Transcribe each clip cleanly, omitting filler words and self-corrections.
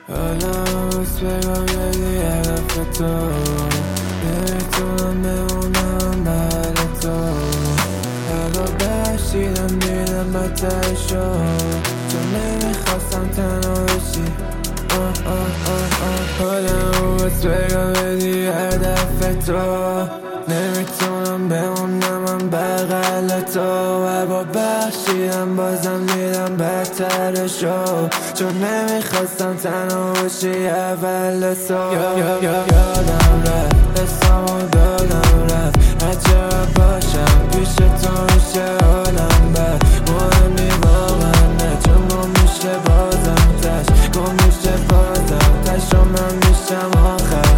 حالا بس بگم یه هدف تو نمیتونم بمونم بعد تو هر بار بشیدم دیدم بدتر شد چون نمیخواستم تنها بشی حالا بس بگم یه هدف تو نمیتونم بمونم من بغل تو هر بار بخشیدم بازم دیدم بدتر شد چون نمیخواستم تنها باشی اول تو یادم رفت حسامو دادم رفت هرچه باشم پیش تو میشه حالم بد مهم نی واقعا نه چون گم میشه بازم تش گم میشه بازم تش و من میشم آخر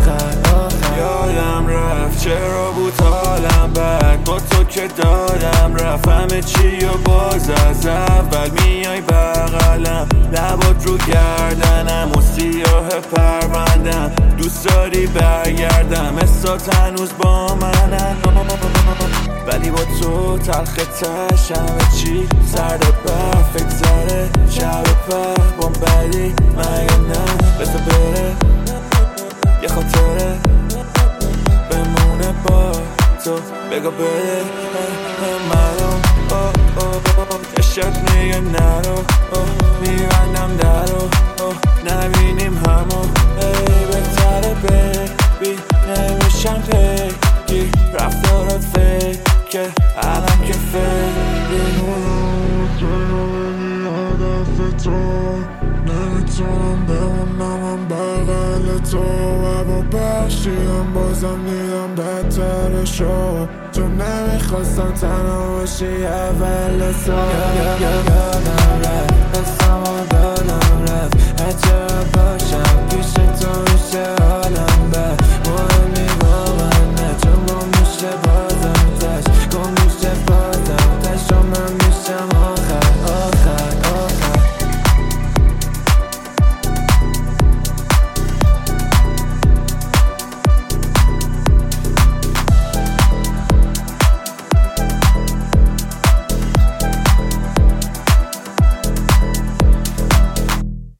یادم رفت چرا بود حالم بد با تو که دادم رفت همه چی و باز از اول میای بغلم لبات رو گردنم و سیاه پروندم دوست داری برگردم حسات هنوز با منن ولی با تو تلخ تش همه چی سرد برف اگذره شب پر بام بدی مگه نه بذار بره یه خاطره بمونه با تو بگو بده منو عشق میگه نرو میبندم درو نبینیم همو بهتره بیبی نمیشم پیگی رفتارات فیکه الان که فیکی نمیتونم بمونم من بغل تو و با بخشیدم بازم دیدم بدتر شد چون نمیخواستم تنها باشی اول تو یادم رفت حسامو دادم رفت هرچه باشم پیش تو میشه حالم بد مهم نی واقعا نه چون گم میشه